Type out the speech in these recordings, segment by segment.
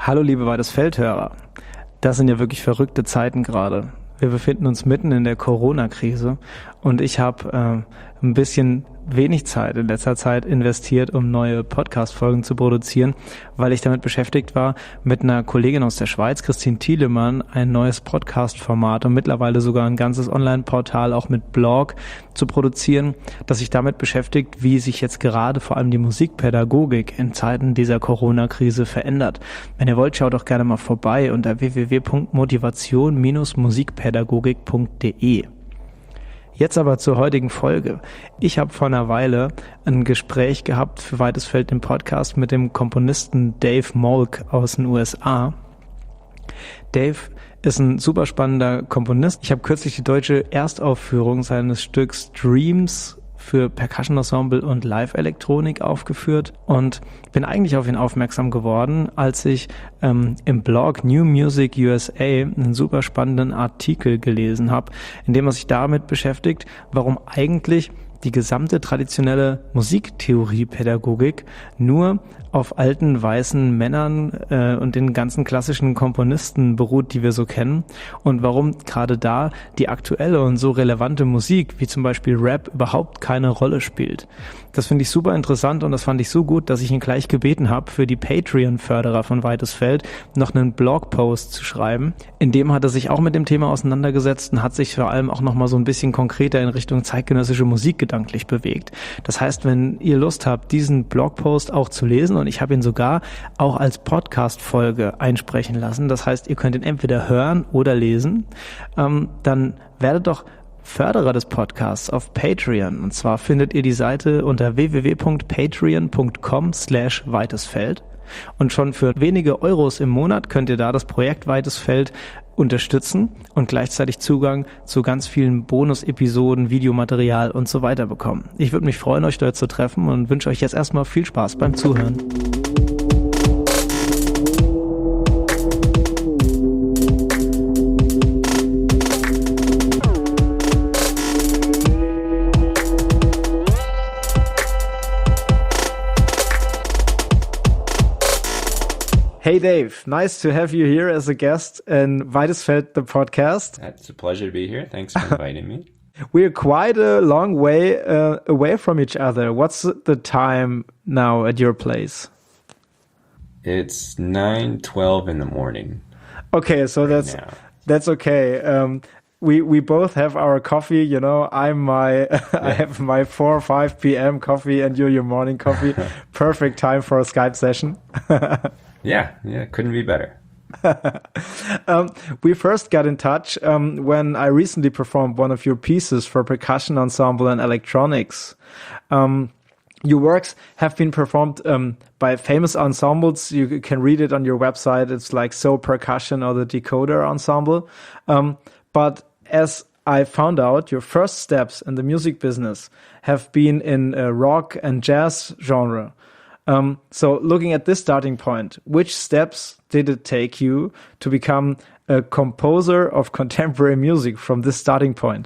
Hallo liebe Weites Feldhörer, das sind ja wirklich verrückte Zeiten gerade. Wir befinden uns mitten in der Corona-Krise und ich habe ein bisschen wenig Zeit in letzter Zeit investiert, um neue Podcast-Folgen zu produzieren, weil ich damit beschäftigt war, mit einer Kollegin aus der Schweiz, Christine Thielemann, ein neues Podcast-Format und mittlerweile sogar ein ganzes Online-Portal auch mit Blog zu produzieren, das sich damit beschäftigt, wie sich jetzt gerade vor allem die Musikpädagogik in Zeiten dieser Corona-Krise verändert. Wenn ihr wollt, schaut doch gerne mal vorbei unter www.motivation-musikpädagogik.de. Jetzt aber zur heutigen Folge. Ich habe vor einer Weile ein Gespräch gehabt für Weites Feld, den Podcast, mit dem Komponisten Dave Malk aus den USA. Dave ist ein super spannender Komponist. Ich habe kürzlich die deutsche Erstaufführung seines Stücks Dreams für Percussion Ensemble und Live-Elektronik aufgeführt und bin eigentlich auf ihn aufmerksam geworden, als ich im Blog New Music USA einen super spannenden Artikel gelesen habe, in dem er sich damit beschäftigt, warum eigentlich die gesamte traditionelle Musiktheorie-Pädagogik nur auf alten weißen Männern und den ganzen klassischen Komponisten beruht, die wir so kennen, und warum gerade da die aktuelle und so relevante Musik, wie zum Beispiel Rap, überhaupt keine Rolle spielt. Das finde ich super interessant und das fand ich so gut, dass ich ihn gleich gebeten habe, für die Patreon-Förderer von Weites Feld noch einen Blogpost zu schreiben. In dem hat er sich auch mit dem Thema auseinandergesetzt und hat sich vor allem auch nochmal so ein bisschen konkreter in Richtung zeitgenössische Musik gedanklich bewegt. Das heißt, wenn ihr Lust habt, diesen Blogpost auch zu lesen, und ich habe ihn sogar auch als Podcast-Folge einsprechen lassen, das heißt, ihr könnt ihn entweder hören oder lesen, dann werdet doch Förderer des Podcasts auf Patreon. Und zwar findet ihr die Seite unter www.patreon.com/weitesfeld. Und schon für wenige Euros im Monat könnt ihr da das Projekt Weites Feld unterstützen und gleichzeitig Zugang zu ganz vielen Bonus-Episoden, Videomaterial und so weiter bekommen. Ich würde mich freuen, euch dort zu treffen und wünsche euch jetzt erstmal viel Spaß beim Zuhören. Hey Dave, nice to have you here as a guest in Weites Feld, the podcast. It's a pleasure to be here. Thanks for inviting me. We're quite a long way away from each other. What's the time now at your place? It's 9:12 in the morning. Okay, so that's okay. We both have our coffee, you know. I have my 4 or 5 p.m. coffee and you're your morning coffee. Perfect time for a Skype session. Yeah, couldn't be better. We first got in touch when I recently performed one of your pieces for Percussion Ensemble and Electronics. Your works have been performed by famous ensembles. You can read it on your website. It's like So Percussion or the Decoder Ensemble. But as I found out, your first steps in the music business have been in rock and jazz genre. So looking at this starting point, which steps did it take you to become a composer of contemporary music from this starting point?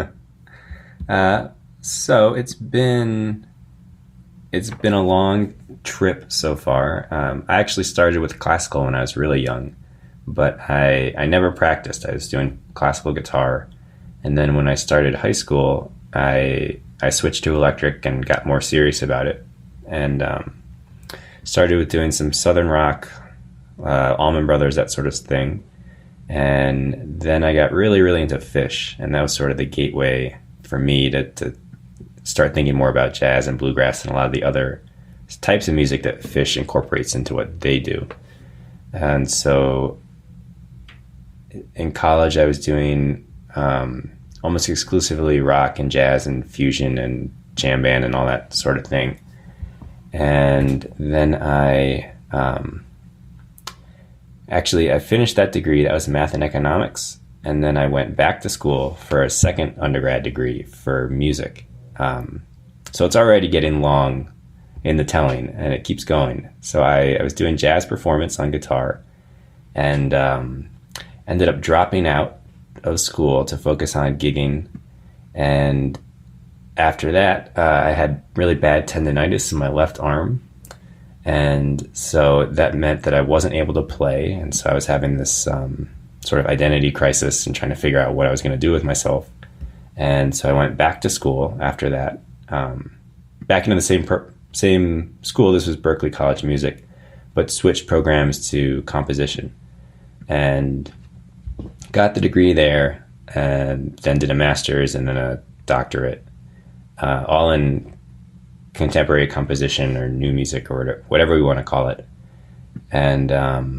So it's been a long trip so far. I actually started with classical when I was really young, but I never practiced. I was doing classical guitar, and then when I started high school, I switched to electric and got more serious about it, and started with doing some Southern rock, Allman Brothers, that sort of thing. And then I got really, really into Phish, and that was sort of the gateway for me to start thinking more about jazz and bluegrass and a lot of the other types of music that Phish incorporates into what they do. And so in college, I was doing almost exclusively rock and jazz and fusion and jam band and all that sort of thing. And then I finished that degree. That was math and economics. And then I went back to school for a second undergrad degree for music. So it's already getting long in the telling, and it keeps going. So I was doing jazz performance on guitar and ended up dropping out of school to focus on gigging. And after that, I had really bad tendonitis in my left arm, And so that meant that I wasn't able to play. And so I was having this sort of identity crisis and trying to figure out what I was going to do with myself. And so I went back to school after that, back into the same school. This was Berklee College of Music, but switched programs to composition and got the degree there, and then did a master's and then a doctorate, all in contemporary composition or new music or whatever we want to call it. And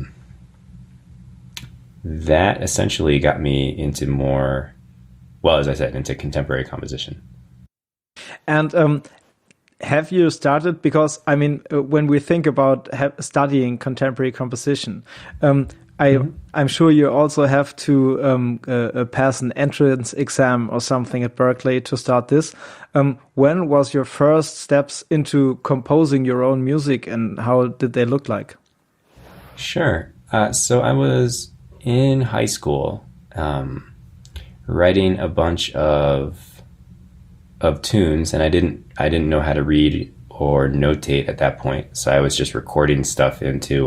that essentially got me into more, well, as I said, into contemporary composition. And have you started, because I mean, when we think about studying contemporary composition, I'm sure you also have to pass an entrance exam or something at Berklee to start this. When was your first steps into composing your own music, and how did they look like? Sure. So I was in high school writing a bunch of tunes, and I didn't know how to read or notate at that point. So I was just recording stuff into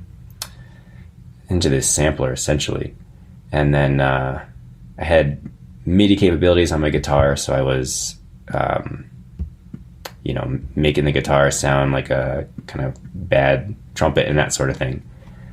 this sampler essentially. And then I had MIDI capabilities on my guitar, so I was making the guitar sound like a kind of bad trumpet and that sort of thing.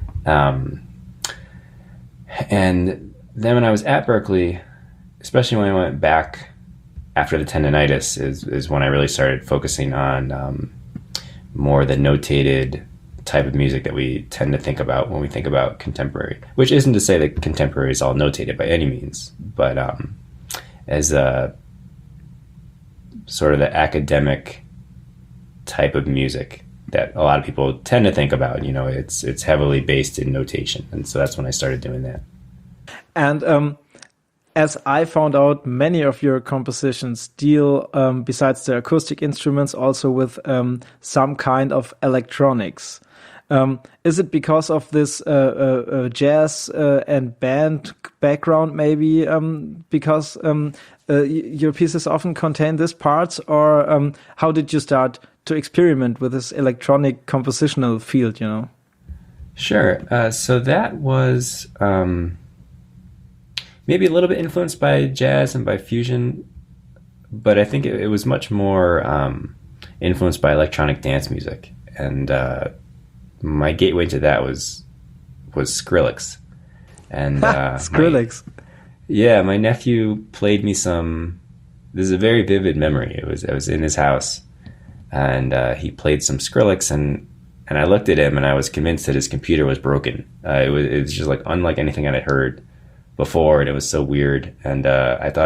And then when I was at Berklee, especially when I went back after the tendonitis, is when I really started focusing on more the notated type of music that we tend to think about when we think about contemporary, which isn't to say that contemporary is all notated by any means, but as a sort of the academic type of music that a lot of people tend to think about, it's heavily based in notation. And so that's when I started doing that. And as I found out, many of your compositions deal, besides the acoustic instruments, also with some kind of electronics. Is it because of this jazz and band background, maybe, because your pieces often contain these parts, or how did you start to experiment with this electronic compositional field, Sure. So that was maybe a little bit influenced by jazz and by fusion, but I think it was much more influenced by electronic dance music. And my gateway to that was Skrillex. And Skrillex. My nephew played me some. This is a very vivid memory. I was in his house, and he played some Skrillex, and I looked at him, and I was convinced that his computer was broken. It was just like unlike anything I had heard before, and it was so weird. And I thought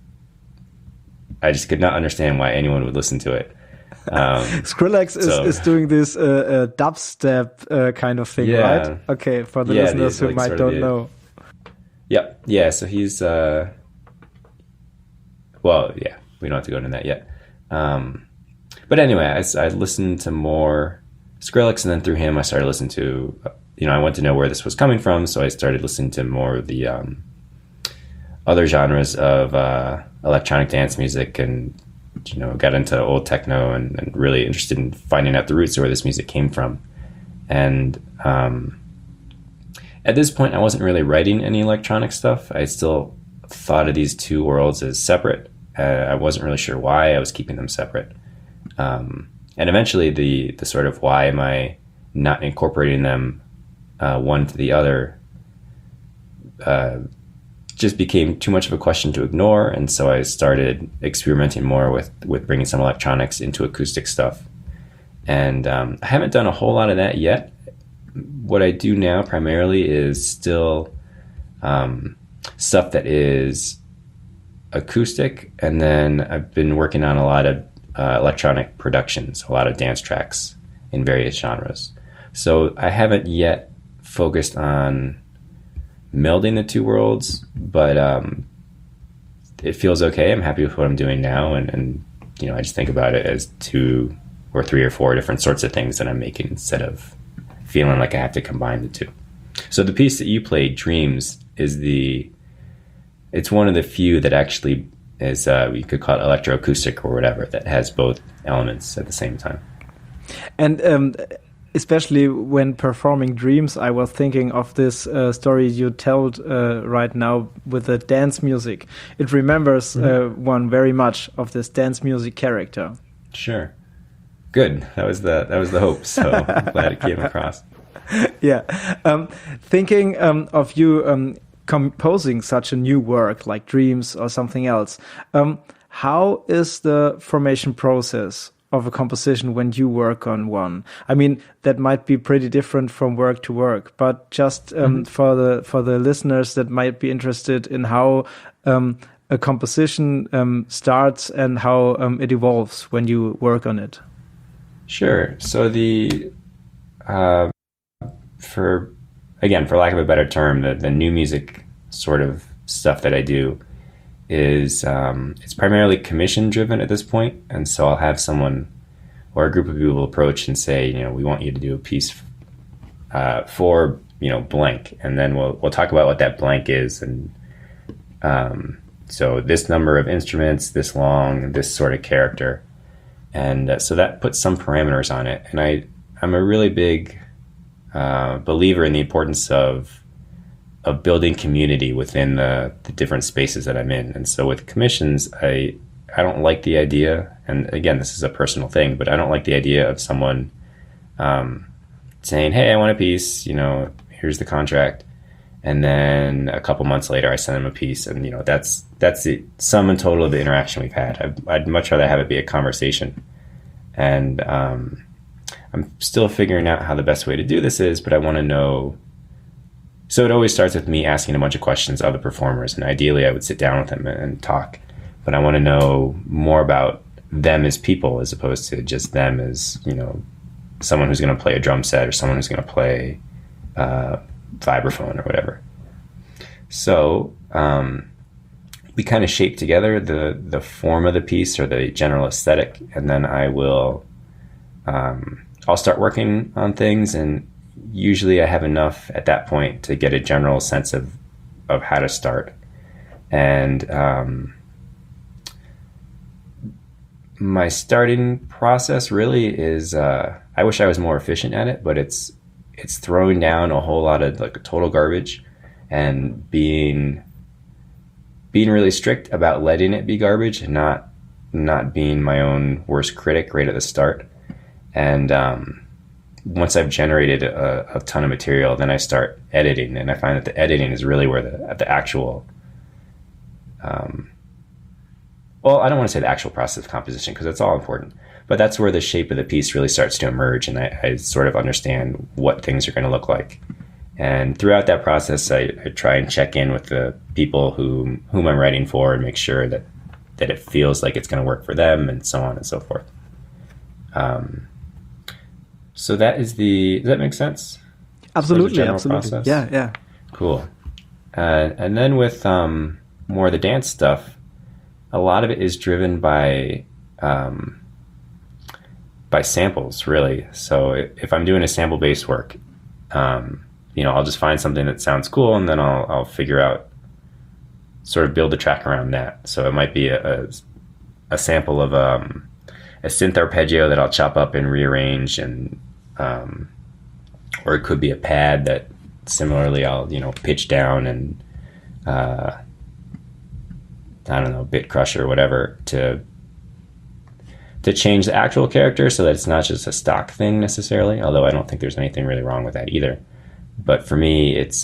I just could not understand why anyone would listen to it. Skrillex is doing this dubstep kind of thing, right? Okay, for the listeners who might don't know. Yep. Yeah, so he's we don't have to go into that yet. But anyway, I listened to more Skrillex, and then through him I started listening to, I wanted to know where this was coming from, so I started listening to more of the other genres of electronic dance music, and got into old techno and really interested in finding out the roots of where this music came from. And at this point, I wasn't really writing any electronic stuff. I still thought of these two worlds as separate. I wasn't really sure why I was keeping them separate. And eventually the sort of why am I not incorporating them one to the other just became too much of a question to ignore. And so I started experimenting more with bringing some electronics into acoustic stuff. And I haven't done a whole lot of that yet. What I do now primarily is still stuff that is acoustic. And then I've been working on a lot of electronic productions, a lot of dance tracks in various genres. So I haven't yet focused on melding the two worlds, but it feels okay. I'm happy with what I'm doing now, and I just think about it as 2 or 3 or 4 different sorts of things that I'm making instead of feeling like I have to combine the two. So the piece that you played, Dreams, it's one of the few that actually is, you could call it electroacoustic or whatever, that has both elements at the same time. And especially when performing Dreams, I was thinking of this story you told right now with the dance music. It remembers one very much of this dance music character. Sure. Good. That was the hope. So I'm glad it came across. Yeah. Thinking of you composing such a new work like Dreams or something else, how is the formation process of a composition when you work on one? I mean, that might be pretty different from work to work, but just for the listeners that might be interested in how a composition starts and how it evolves when you work on it. Sure. So for lack of a better term, the new music sort of stuff that I do is it's primarily commission driven at this point, and so I'll have someone or a group of people approach and say, we want you to do a piece for blank, and then we'll talk about what that blank is, and so this number of instruments, this long, this sort of character, and so that puts some parameters on it. And I'm a really big believer in the importance of building community within the different spaces that I'm in. And so with commissions, I don't like the idea, and again, this is a personal thing, but I don't like the idea of someone saying, hey, I want a piece, here's the contract. And then a couple months later, I send them a piece, and that's the sum and total of the interaction we've had. I'd much rather have it be a conversation. And I'm still figuring out how the best way to do this is, but I want to know. So it always starts with me asking a bunch of questions of the performers, and ideally I would sit down with them and talk. But I want to know more about them as people as opposed to just them as, someone who's going to play a drum set or someone who's going to play vibraphone or whatever. So we kind of shape together the form of the piece or the general aesthetic, and then I'll start working on things, and usually I have enough at that point to get a general sense of how to start. And my starting process really is, I wish I was more efficient at it, but it's throwing down a whole lot of total garbage and being really strict about letting it be garbage and not being my own worst critic right at the start. And once I've generated a ton of material, then I start editing, and I find that the editing is really where the actual, well, I don't want to say the actual process of composition because it's all important, but that's where the shape of the piece really starts to emerge, and I sort of understand what things are going to look like. And throughout that process, I try and check in with the people whom I'm writing for and make sure that it feels like it's going to work for them, and so on and so forth. So does that make sense? Absolutely, absolutely. Process? Yeah. Cool. And then with more of the dance stuff, a lot of it is driven by samples, really. So if I'm doing a sample-based work, I'll just find something that sounds cool, and then I'll figure out, sort of build a track around that. So it might be a sample of a synth arpeggio that I'll chop up and rearrange, and or it could be a pad that similarly I'll pitch down and bit crusher or whatever to change the actual character so that it's not just a stock thing necessarily, although I don't think there's anything really wrong with that either. But for me, it's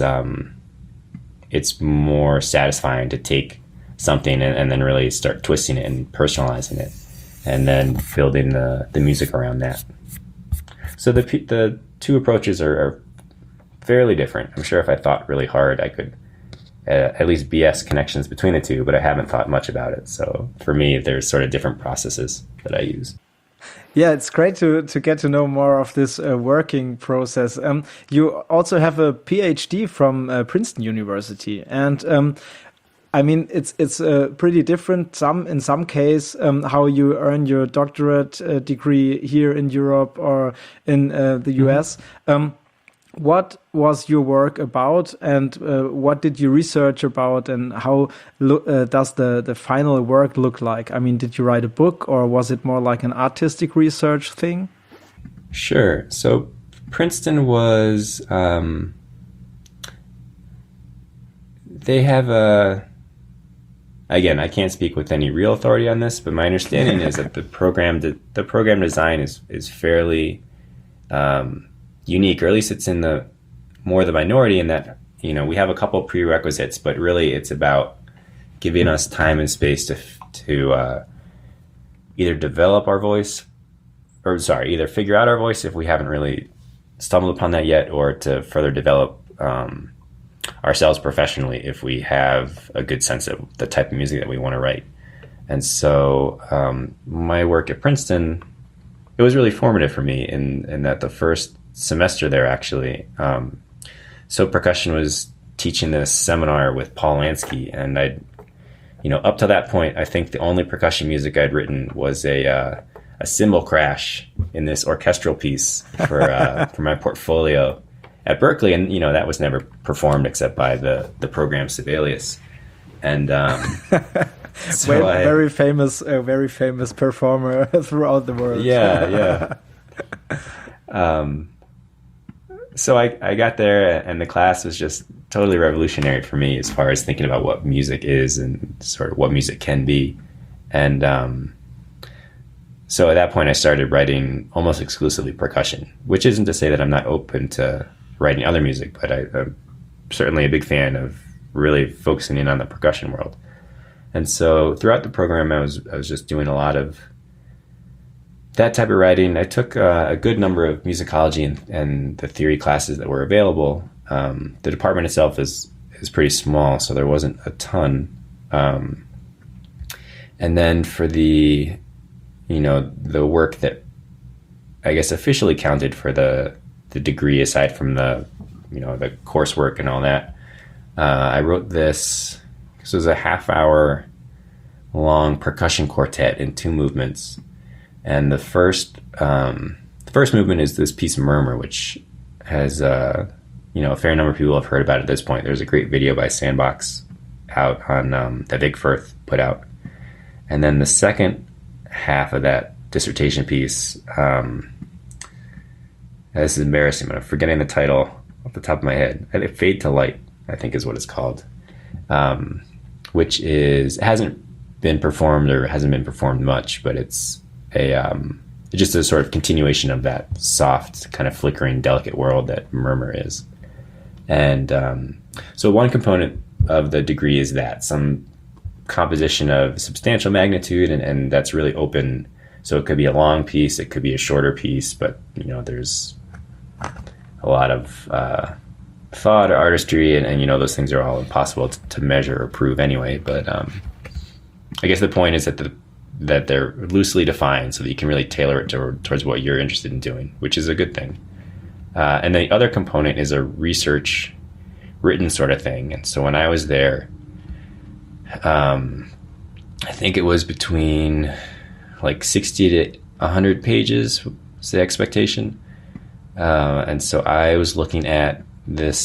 more satisfying to take something and then really start twisting it and personalizing it, and then building the music around that. So the two approaches are fairly different. I'm sure if I thought really hard, I could at least BS connections between the two, but I haven't thought much about it. So for me, there's sort of different processes that I use. Yeah, it's great to get to know more of this working process. You also have a PhD from Princeton University, and I mean it's pretty different. In some case, how you earn your doctorate degree here in Europe or in the US. What was your work about, and what did you research about, and how does the final work look like? I mean, did you write a book, or was it more like an artistic research thing? Sure. So Princeton was, they have a, again, I can't speak with any real authority on this, but my understanding is that the program design is fairly unique, or at least it's in the minority in that, we have a couple prerequisites, but really it's about giving us time and space to either develop our voice, either figure out our voice if we haven't really stumbled upon that yet, or to further develop ourselves professionally if we have a good sense of the type of music that we want to write. And so my work at Princeton, it was really formative for me in that the first semester there actually, So Percussion was teaching this seminar with Paul Lansky, and up to that point, I think the only percussion music I'd written was a cymbal crash in this orchestral piece for my portfolio at Berklee, and that was never performed except by the program Sibelius. And so very famous performer throughout the world. Yeah. So I got there, and the class was just totally revolutionary for me as far as thinking about what music is and sort of what music can be. And so at that point, I started writing almost exclusively percussion, which isn't to say that I'm not open to writing other music, but I'm certainly a big fan of really focusing in on the percussion world. And so throughout the program, I was just doing a lot of that type of writing. I took a good number of musicology and the theory classes that were available. The department itself is pretty small, so there wasn't a ton. And then for the work that I guess officially counted for the degree, aside from the coursework and all that, I wrote this. This was a half-hour long percussion quartet in 2 movements. And the first movement is this piece Murmur, which has a fair number of people have heard about at this point. There's a great video by Sandbox out on that Vic Firth put out. And then the second half of that dissertation piece, this is embarrassing, but I'm forgetting the title off the top of my head. Fade to Light, I think is what it's called, which hasn't been performed or hasn't been performed much, but it's just a sort of continuation of that soft, kind of flickering, delicate world that Murmur is. And so one component of the degree is that some composition of substantial magnitude, and that's really open. So it could be a long piece, it could be a shorter piece, but there's a lot of thought or artistry, and those things are all impossible to measure or prove anyway. But I guess the point is that they're loosely defined so that you can really tailor it towards what you're interested in doing, which is a good thing. And the other component is a research written sort of thing. And so when I was there, I think it was between like 60 to 100 pages was the expectation. And so I was looking at this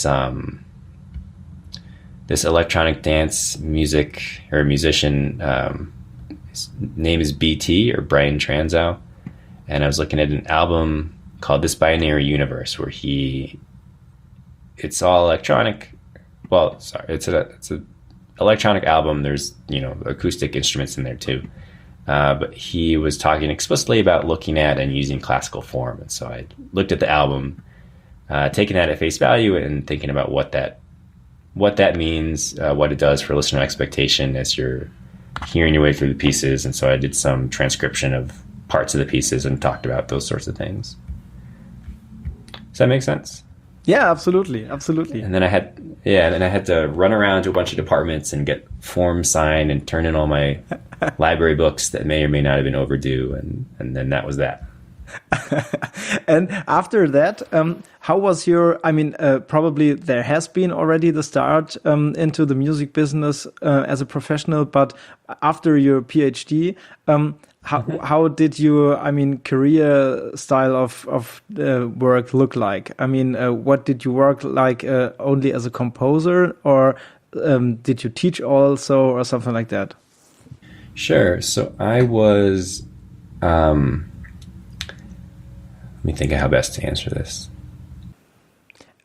electronic dance music or musician, his name is BT, or Brian Transow, and I was looking at an album called This Binary Universe, where it's all electronic. Well, sorry, it's a electronic album. There's acoustic instruments in there too, but he was talking explicitly about looking at and using classical form. And so I looked at the album, taking that at face value and thinking about what that means, what it does for listener expectation as you're hearing your way through the pieces. And so I did some transcription of parts of the pieces and talked about those sorts of things. Does that make sense? Yeah, absolutely. And then I had to run around to a bunch of departments and get forms signed and turn in all my library books that may or may not have been overdue, and then that was that. And after that, how was your, probably there has been already the start into the music business as a professional, but after your PhD, how did your, career style of work look like? What did you work like only as a composer, or did you teach also, or something like that? Sure. So I was, let me think of how best to answer this.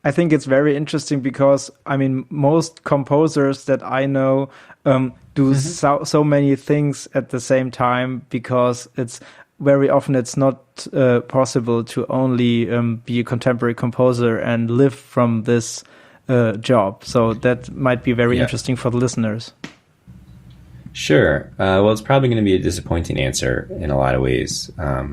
I think it's very interesting because, I mean, most composers that I know do so many things at the same time, because it's very often it's not possible to only be a contemporary composer and live from this job. So that might be very interesting for the listeners. Sure. Well, it's probably going to be a disappointing answer in a lot of ways.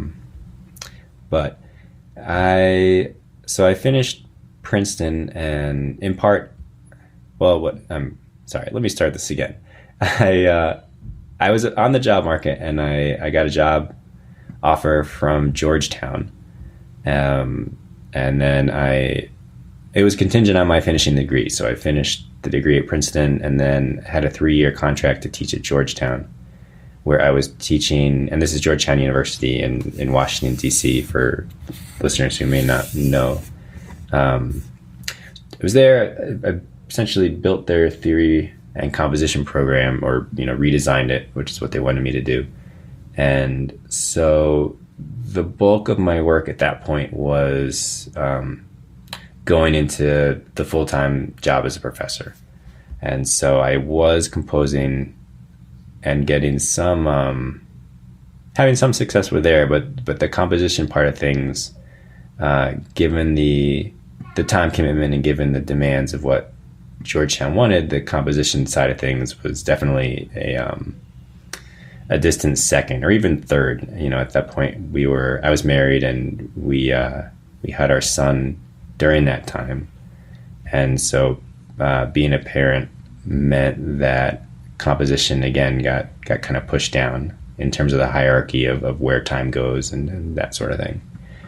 But I finished Princeton, and in part, sorry, let me start this again. I was on the job market, and I got a job offer from Georgetown. And then it was contingent on my finishing the degree. So I finished the degree at Princeton and then had a 3-year contract to teach at Georgetown, where I was teaching, and this is Georgetown University in Washington, D.C., for listeners who may not know. I was there. I essentially built their theory and composition program, or redesigned it, which is what they wanted me to do. And so the bulk of my work at that point was going into the full-time job as a professor. And so I was composing and getting some, having some success with there, but the composition part of things, given the time commitment and given the demands of what Georgetown wanted, the composition side of things was definitely a distant second, or even third. At that point I was married, and we had our son during that time. And so being a parent meant that composition again got kind of pushed down in terms of the hierarchy of where time goes and that sort of thing.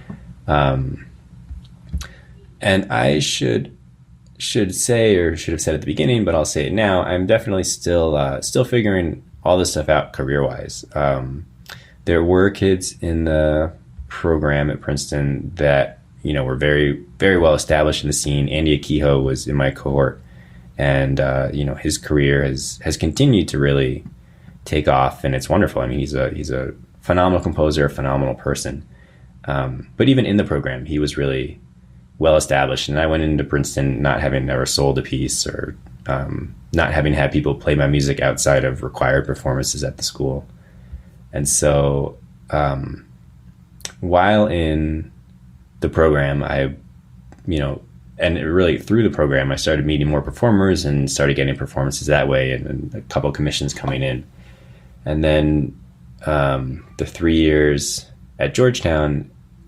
And I should say, or should have said at the beginning, but I'll say it now, I'm definitely still figuring all this stuff out career-wise. There were kids in the program at Princeton that were very, very well established in the scene. Andy Akiho was in my cohort, and his career has continued to really take off, and it's wonderful. I mean, he's a phenomenal composer, a phenomenal person. But even in the program, he was really well established, and I went into Princeton not having ever sold a piece, or not having had people play my music outside of required performances at the school. And so while in the program, and really through the program, I started meeting more performers and started getting performances that way, and a couple of commissions coming in. And then the 3 years at Georgetown,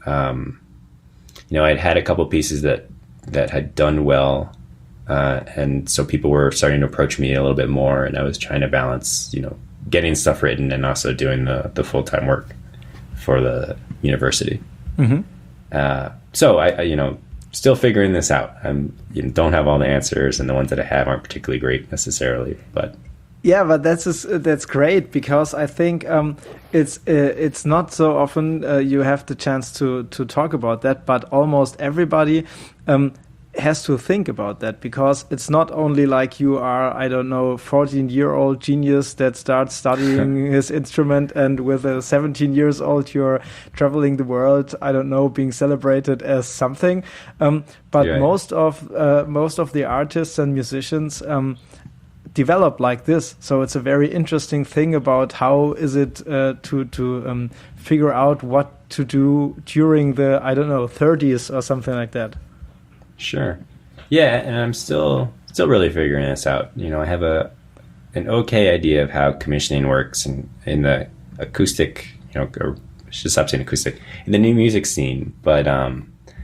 I'd had a couple pieces that had done well, and so people were starting to approach me a little bit more, and I was trying to balance, getting stuff written and also doing the full-time work for the university. Mm-hmm. So I still figuring this out. Don't have all the answers, and the ones that I have aren't particularly great necessarily, but. Yeah, but that's great, because I think it's not so often you have the chance to talk about that, but almost everybody has to think about that, because it's not only like you are, 14-year-old genius that starts studying his instrument, and with a 17 years old you're traveling the world, being celebrated as something. But yeah. Most of the artists and musicians develop like this, so it's a very interesting thing about how is it to figure out what to do during the 30s or something like that. Sure. Yeah, and I'm still really figuring this out. I have an okay idea of how commissioning works in the acoustic, or I should stop saying acoustic, in the new music scene. But I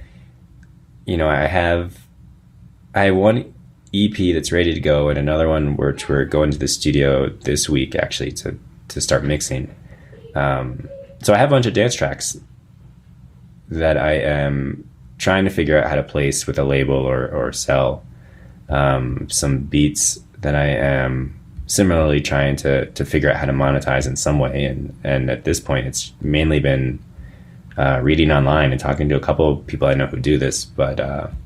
have one EP that's ready to go, and another one which we're going to the studio this week actually to start mixing. So I have a bunch of dance tracks that I am trying to figure out how to place with a label or sell. Some beats that I am similarly trying to figure out how to monetize in some way, and at this point it's mainly been reading online and talking to a couple of people I know who do this, but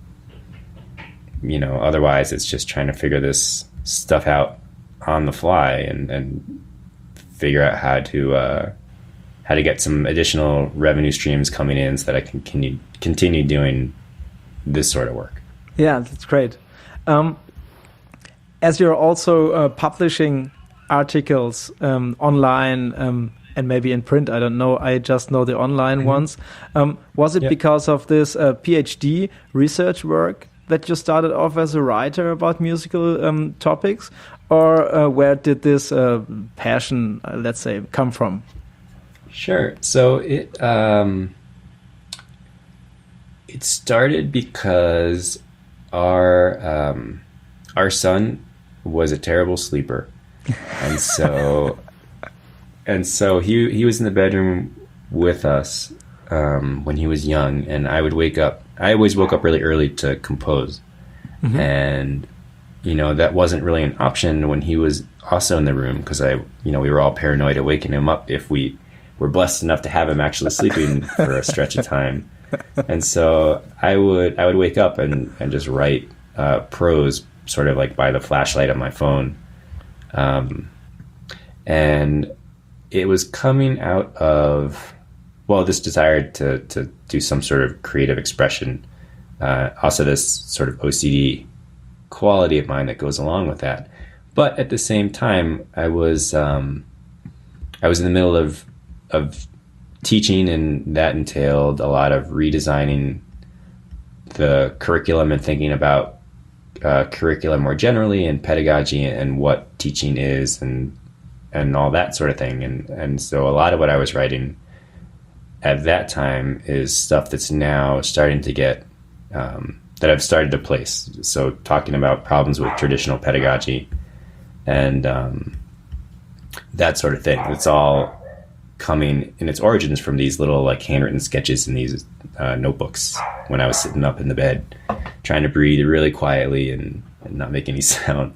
otherwise it's just trying to figure this stuff out on the fly and figure out how to get some additional revenue streams coming in so that I can continue doing this sort of work. Yeah, that's great. Um, as you're also publishing articles online and maybe in print, I don't know. I just know the online ones. Was it because of this PhD research work that you started off as a writer about musical topics, or where did this passion, let's say, come from? Sure. So it started because our son was a terrible sleeper, and so he was in the bedroom with us when he was young, and I would wake up. I always woke up really early to compose, and that wasn't really an option when he was also in the room, because we were all paranoid of waking him up if we were blessed enough to have him actually sleeping for a stretch of time. And so I would wake up and just write prose sort of like by the flashlight of my phone. And it was coming out of, this desire to do some sort of creative expression. Also this sort of OCD quality of mine that goes along with that. But at the same time, I was in the middle of teaching, and that entailed a lot of redesigning the curriculum and thinking about curriculum more generally, and pedagogy, and what teaching is, and all that sort of thing. And so a lot of what I was writing at that time is stuff that's now starting to get that I've started to place. So talking about problems with traditional pedagogy and that sort of thing. It's all coming in its origins from these little like handwritten sketches in these notebooks when I was sitting up in the bed trying to breathe really quietly and not make any sound.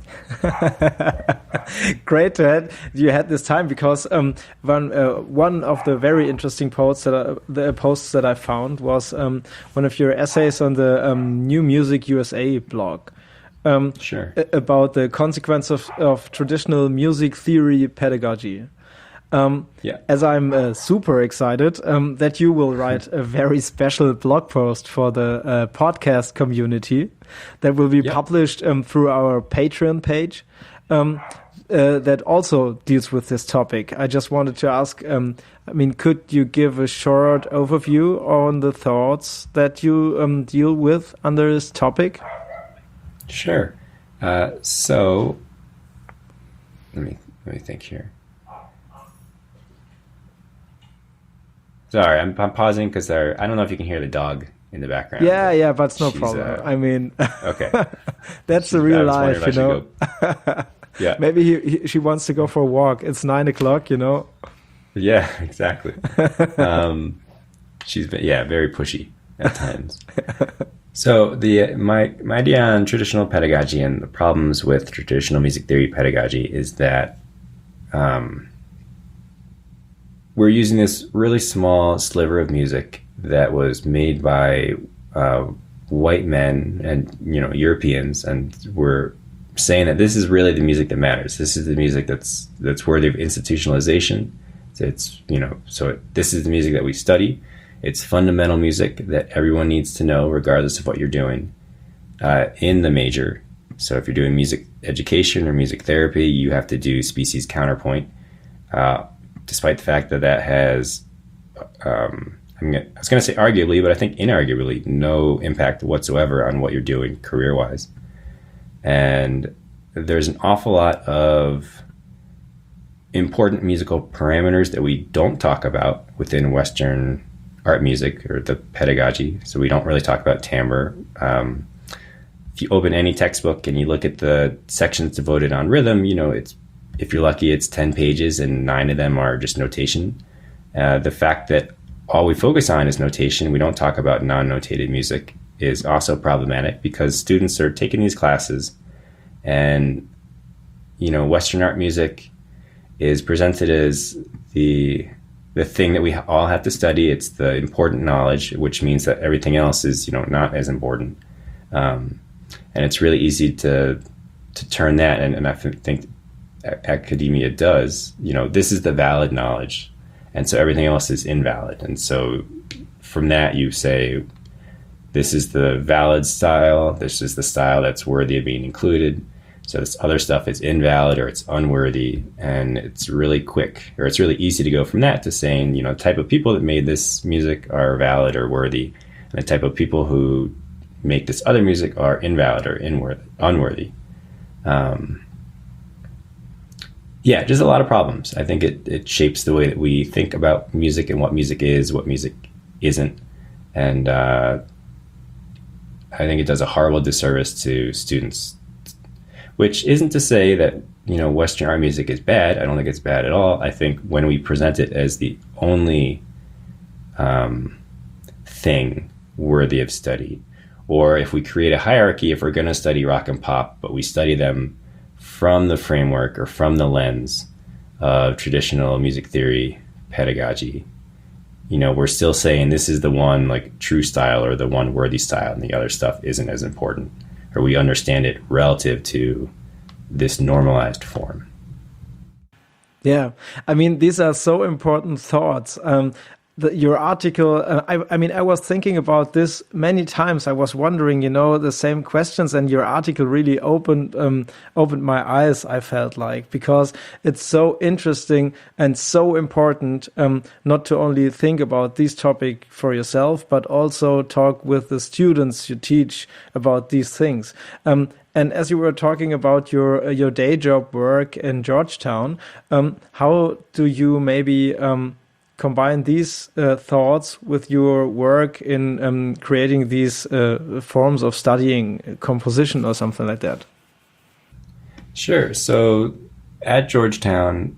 Great to have you had this time, because one of the very interesting posts that I found was one of your essays on the New Music USA blog. Sure. About the consequence of traditional music theory pedagogy. As I'm super excited that you will write a very special blog post for the podcast community that will be published through our Patreon page that also deals with this topic. I just wanted to ask, could you give a short overview on the thoughts that you deal with under this topic? Sure. So let me think here. Sorry, I'm pausing because I don't know if you can hear the dog in the background. Yeah, but it's no problem. Okay, that's the real life, Yeah, maybe she wants to go for a walk. It's 9:00, Yeah, exactly. She's very pushy at times. So my idea on traditional pedagogy and the problems with traditional music theory pedagogy is that we're using this really small sliver of music that was made by white men and Europeans, and we're saying that this is really the music that matters. This is the music that's worthy of institutionalization. This is the music that we study. It's fundamental music that everyone needs to know, regardless of what you're doing in the major. So if you're doing music education or music therapy, you have to do species counterpoint. Despite the fact that has, I was going to say arguably, but I think inarguably, no impact whatsoever on what you're doing career-wise. And there's an awful lot of important musical parameters that we don't talk about within Western art music or the pedagogy. So we don't really talk about timbre. If you open any textbook and you look at the sections devoted on rhythm, if you're lucky, it's 10 pages and 9 of them are just notation. The fact that all we focus on is notation, we don't talk about non-notated music, is also problematic, because students are taking these classes and, Western art music is presented as the thing that we all have to study. It's the important knowledge, which means that everything else is, not as important. And it's really easy to turn that, and I think academia does, this is the valid knowledge, and so everything else is invalid. And so from that you say, this is the valid style. This is the style that's worthy of being included. So this other stuff is invalid or it's unworthy. And it's really quick, or it's really easy to go from that to saying, the type of people that made this music are valid or worthy. And the type of people who make this other music are invalid or unworthy. Just a lot of problems. I think it shapes the way that we think about music and what music is, what music isn't. And I think it does a horrible disservice to students, which isn't to say that, Western art music is bad. I don't think it's bad at all. I think when we present it as the only thing worthy of study, or if we create a hierarchy, if we're going to study rock and pop, but we study them from the framework or from the lens of traditional music theory pedagogy, we're still saying this is the one like true style or the one worthy style, and the other stuff isn't as important, or we understand it relative to this normalized form. Yeah, I mean, these are so important thoughts. Your article, I was thinking about this many times. I was wondering, the same questions, and your article really opened my eyes, I felt like, because it's so interesting and so important, not to only think about this topic for yourself, but also talk with the students you teach about these things. And as you were talking about your day job work in Georgetown, how do you maybe combine these thoughts with your work in creating these forms of studying composition or something like that? Sure. So at Georgetown,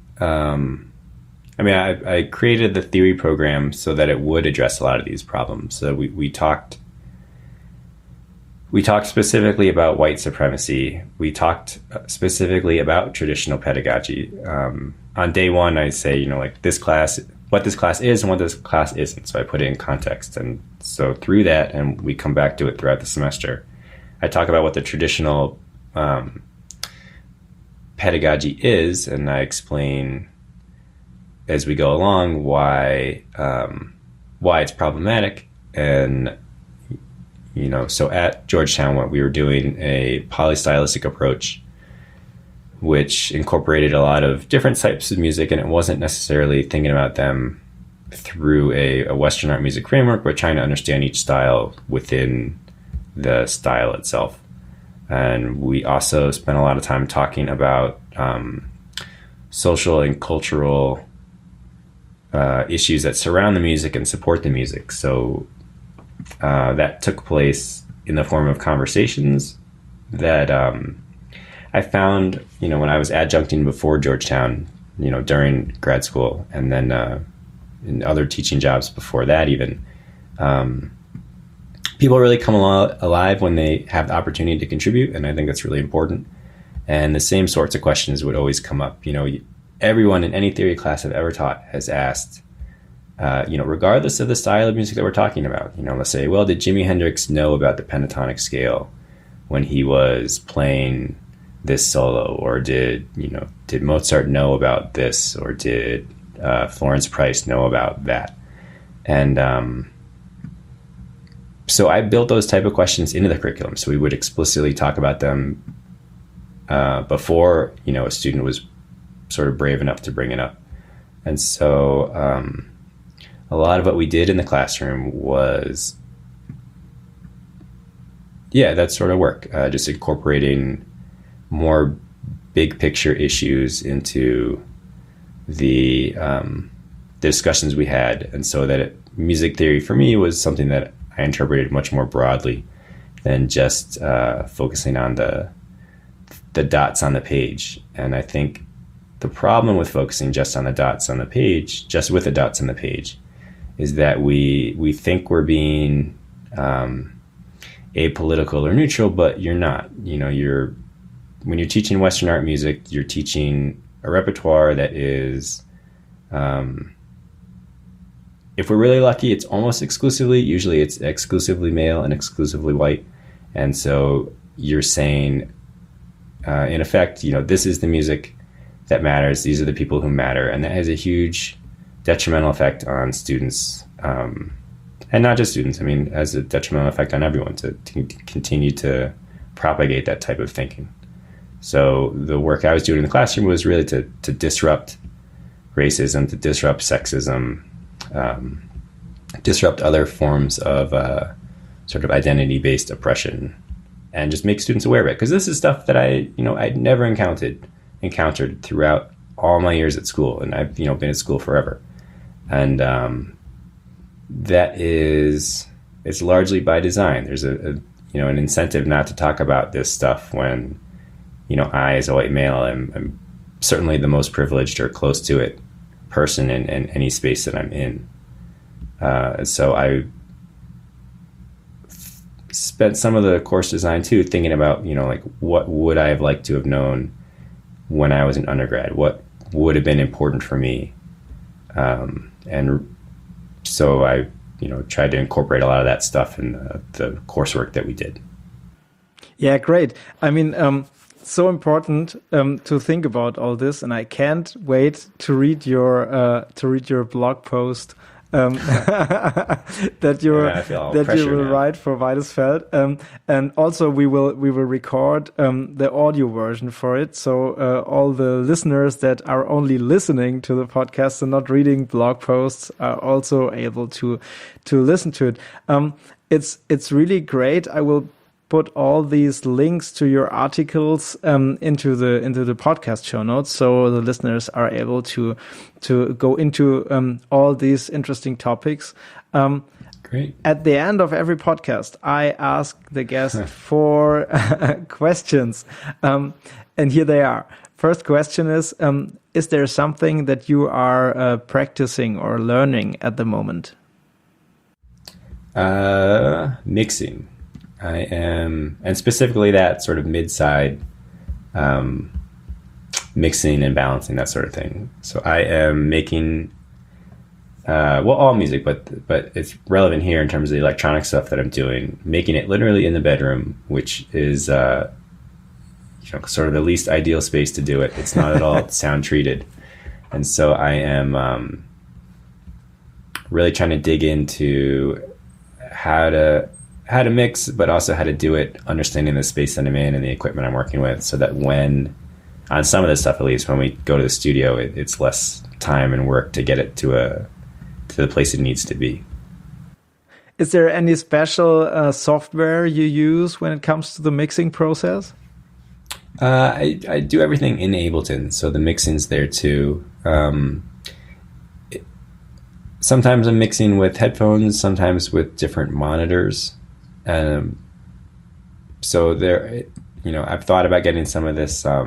I created the theory program so that it would address a lot of these problems. So we talked specifically about white supremacy. We talked specifically about traditional pedagogy. On day one, I say, what this class is and what this class isn't. So I put it in context. And so through that, and we come back to it throughout the semester, I talk about what the traditional pedagogy is, and I explain as we go along why it's problematic. And, so at Georgetown, what we were doing a polystylistic approach, which incorporated a lot of different types of music, and it wasn't necessarily thinking about them through a Western art music framework, but trying to understand each style within the style itself. And we also spent a lot of time talking about social and cultural issues that surround the music and support the music. So that took place in the form of conversations that I found, when I was adjuncting before Georgetown, during grad school, and then in other teaching jobs before that even, people really come alive when they have the opportunity to contribute, and I think that's really important. And the same sorts of questions would always come up. Everyone in any theory class I've ever taught has asked, regardless of the style of music that we're talking about, let's say, well, did Jimi Hendrix know about the pentatonic scale when he was playing this solo, or did Mozart know about this, or did Florence Price know about that? And so I built those type of questions into the curriculum, so we would explicitly talk about them before a student was sort of brave enough to bring it up. And so a lot of what we did in the classroom was that sort of work, just incorporating more big picture issues into the discussions we had. And so that music theory for me was something that I interpreted much more broadly than just focusing on the dots on the page. And I think the problem with focusing just on the dots on the page, just with the dots on the page, is that we think we're being apolitical or neutral, but you're not. When you're teaching Western art music, you're teaching a repertoire that is, if we're really lucky, it's almost exclusively, usually it's exclusively male and exclusively white. And so you're saying, in effect, this is the music that matters. These are the people who matter. And that has a huge detrimental effect on students' and not just students. I mean, as a detrimental effect on everyone to continue to propagate that type of thinking. So the work I was doing in the classroom was really to disrupt racism, to disrupt sexism, disrupt other forms of sort of identity-based oppression, and just make students aware of it. Because this is stuff that I'd never encountered throughout all my years at school, and I've been at school forever. And it's largely by design. There's an incentive not to talk about this stuff when, I, as a white male, am certainly the most privileged or close to it person in any space that I'm in. So I spent some of the course design too thinking about, like, what would I have liked to have known when I was an undergrad? What would have been important for me? And so I, tried to incorporate a lot of that stuff in the coursework that we did. Yeah, great. I mean, so important to think about all this, and I can't wait to read your blog post that you will write for Weites Feld, and also we will record the audio version for it, so all the listeners that are only listening to the podcast and not reading blog posts are also able to listen to it. It's really great. I will put all these links to your articles into the podcast show notes, so the listeners are able to go into all these interesting topics. Great. At the end of every podcast, I ask the guest for questions, and here they are. First question is there something that you are practicing or learning at the moment? Mixing. I am, and specifically that sort of mid-side mixing and balancing, that sort of thing. So I am making, all music, but it's relevant here in terms of the electronic stuff that I'm doing, making it literally in the bedroom, which is, sort of the least ideal space to do it. It's not at all sound treated. And so I am really trying to dig into how to mix, but also how to do it, understanding the space that I'm in and the equipment I'm working with, so that when, on some of this stuff at least, when we go to the studio, it's less time and work to get it to the place it needs to be. Is there any special software you use when it comes to the mixing process? I do everything in Ableton, so the mixing's there too. Sometimes I'm mixing with headphones, sometimes with different monitors. So there, I've thought about getting some of this, I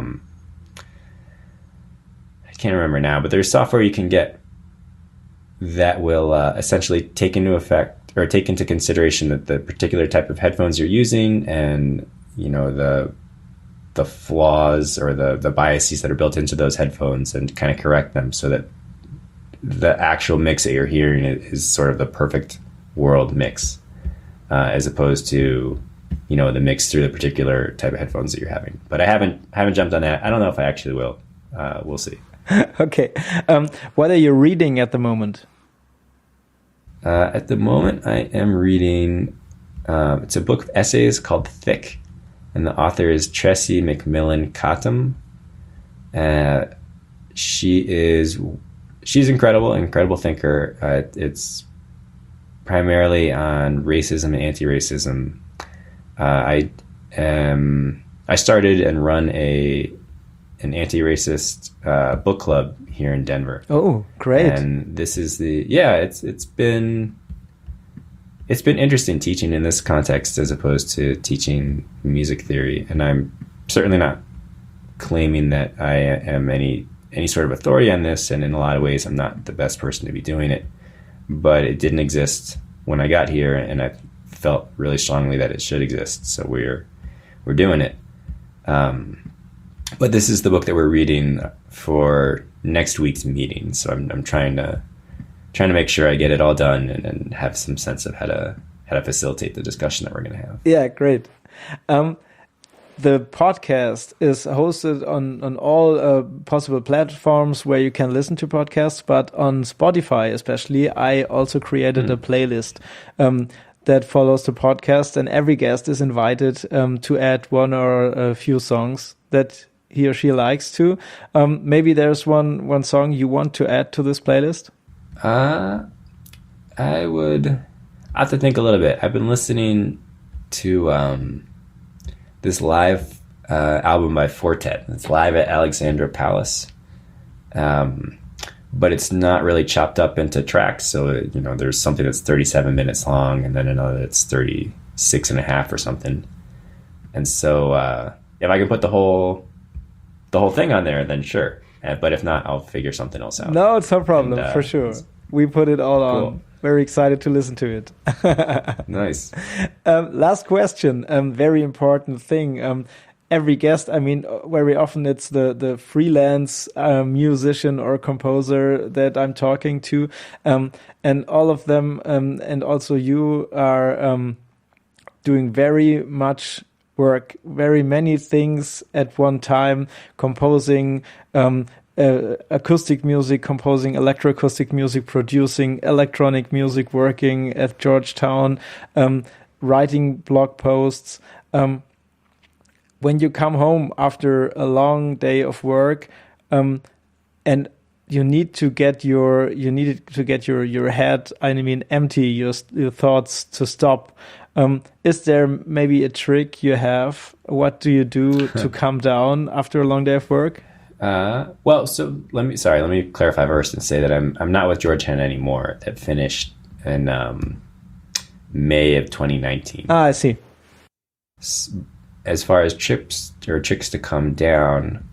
can't remember now, but there's software you can get that will essentially take into consideration that the particular type of headphones you're using and, the flaws or the biases that are built into those headphones, and kind of correct them so that the actual mix that you're hearing is sort of the perfect world mix. As opposed to, the mix through the particular type of headphones that you're having. But I haven't jumped on that. I don't know if I actually will. We'll see. Okay. What are you reading at the moment? At the moment, I am reading. It's a book of essays called Thick, and the author is Tressie McMillan Cottom. She's incredible thinker. It's primarily on racism and anti-racism. I started and run an anti-racist book club here in Denver. Oh, great! And this is it's been interesting teaching in this context as opposed to teaching music theory. And I'm certainly not claiming that I am any sort of authority on this. And in a lot of ways, I'm not the best person to be doing it. But it didn't exist when I got here, and I felt really strongly that it should exist. So we're doing it. But this is the book that we're reading for next week's meeting. So I'm trying to make sure I get it all done and have some sense of how to facilitate the discussion that we're going to have. Yeah, great. the podcast is hosted on all possible platforms where you can listen to podcasts, but on Spotify especially, I also created a playlist that follows the podcast, and every guest is invited to add one or a few songs that he or she likes to. Maybe there's one song you want to add to this playlist? I have to think a little bit. I've been listening to this live album by Fortet. It's live at Alexandra Palace. But it's not really chopped up into tracks. So, there's something that's 37 minutes long and then another that's 36 and a half or something. And so if I can put the whole thing on there, then sure. But if not, I'll figure something else out. No, it's no problem, for sure. We put it all cool. on. Very excited to listen to it. Nice. Last question, very important thing. Every guest, very often it's the freelance musician or composer that I'm talking to. And all of them, and also you are doing very much work, very many things at one time, composing acoustic music, composing electroacoustic music, producing electronic music, working at Georgetown, writing blog posts. When you come home after a long day of work, and you need to get your head, empty, your thoughts to stop. Is there maybe a trick you have? What do you do to calm down after a long day of work? So let me clarify first and say that I'm not with Georgetown anymore. That finished in May of 2019. I see. As far as trips or tricks to come down,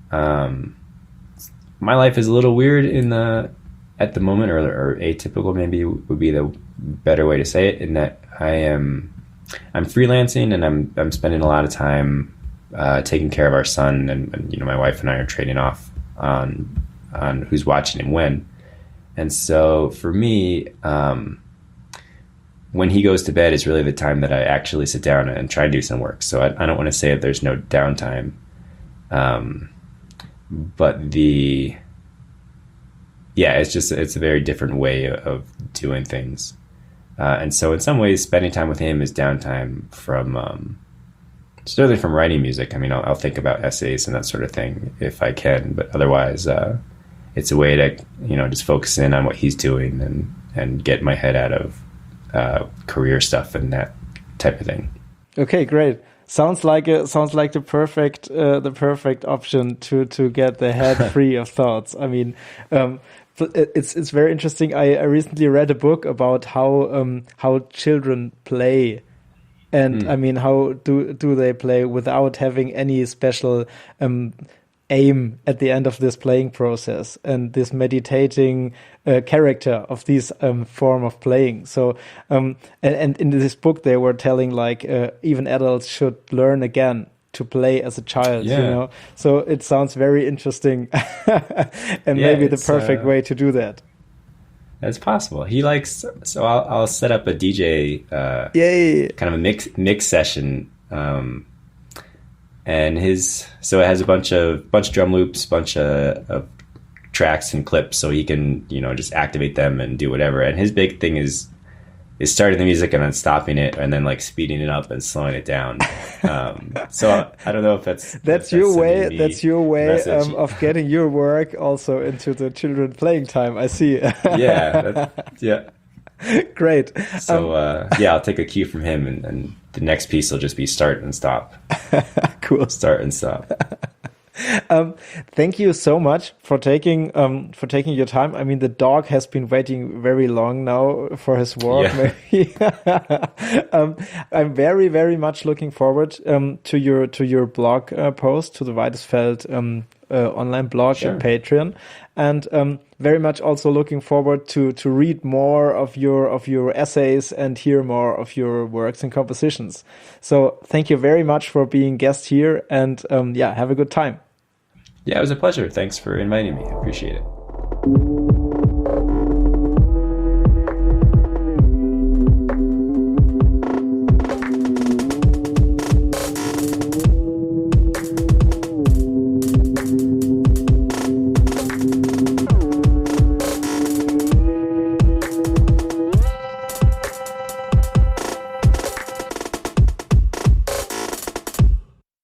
my life is a little weird at the moment, or atypical maybe would be the better way to say it, in that I'm freelancing and I'm spending a lot of time taking care of our son, and my wife and I are trading off on who's watching him when. And so for me, when he goes to bed is really the time that I actually sit down and try to do some work. So I don't want to say that there's no downtime, but it's a very different way of doing things. And so in some ways, spending time with him is downtime from, certainly from writing music. I'll think about essays and that sort of thing if I can, but otherwise, it's a way to, just focus in on what he's doing and get my head out of career stuff and that type of thing. Okay, great. Sounds like the perfect option to get the head free of thoughts. It's very interesting. I recently read a book about how children play, and how do they play without having any special aim at the end of this playing process, and this meditating character of this form of playing. So and in this book they were telling even adults should learn again to play as a child. So it sounds very interesting and maybe the perfect way to do that. That's possible. He likes, so I'll set up a DJ kind of a mix session, and so it has a bunch of drum loops, bunch of tracks and clips, so he can just activate them and do whatever. And his big thing is starting the music and then stopping it, and then speeding it up and slowing it down. So I don't know if that's your way. That's your way of getting your work also into the children playing time. I see. Yeah. Great. So I'll take a cue from him, and the next piece will just be start and stop. Cool. Start and stop. Thank you so much for taking your time. The dog has been waiting very long now for his walk. Yeah. Maybe. I'm very, very much looking forward to your blog post, to the Weidesfeld online blog. Sure. And Patreon, and very much also looking forward to read more of your essays and hear more of your works and compositions. So thank you very much for being guest here, and have a good time. Yeah, it was a pleasure. Thanks for inviting me. I appreciate it.